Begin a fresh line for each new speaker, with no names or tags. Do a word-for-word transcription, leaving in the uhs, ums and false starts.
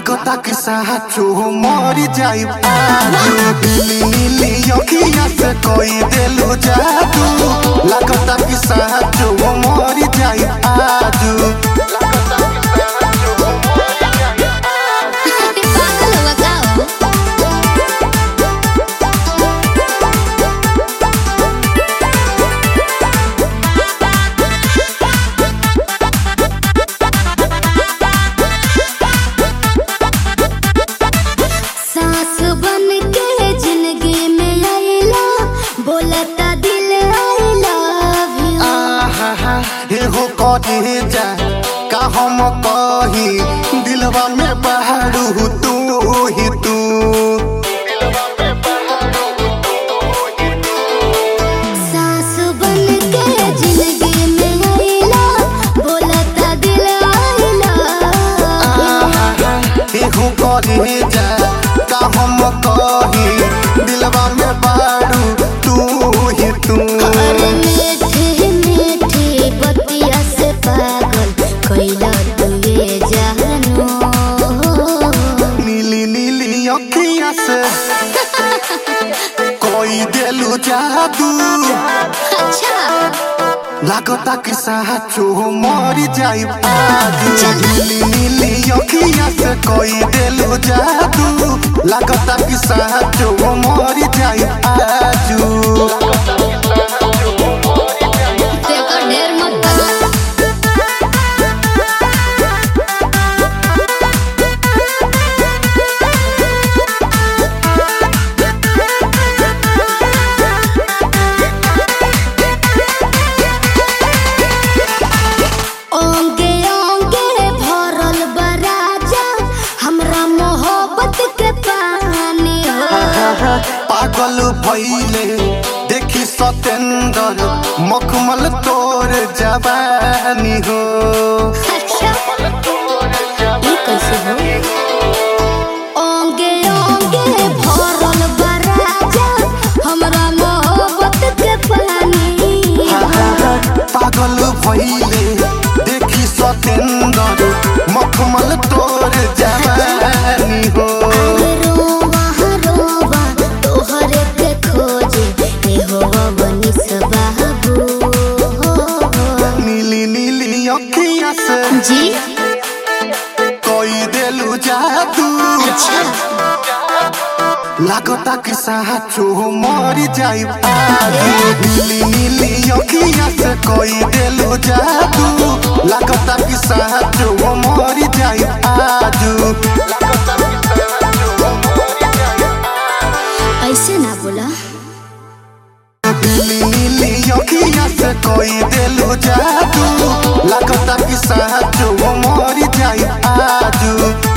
लागता कि साचो मरी जाई नीली नीली अखिया से कोई देलू जादू लागता कि साचो मरी जाई आजू हो कहे जा का हम कही दिलवा में बहारू तू ही तू
सास बन के जिंदगी में आइला बोलता दिल आइला
हो कहे जा का हम कही दिलवा में बहारू तू ही तू कोई देलू जादू
अच्छा
लागता कि साचो मरी जाई नीली नीली अखिया से कोई देलू जादू लागता कि साचो मरी जाई आजू पागल भइले देखी सतेंद्र मखमल तोर जवानी हो
अच्छा ये कैसे हो ओंगे ओंगे भरल बराजा हमरा मोहब्बत के पानी
पागल भइले देखी सतेंद्र मखमल तोर जवानी हो
जी
कोई देलू जादू
अच्छा
लागता कि साचो मरी जाई नीली नीली अखिया से कोई देलू जादू लागता कि साचो मरी जाई आजू
ऐसे ना बोला
नीली नीली अखिया से कोई देलू जादू लागता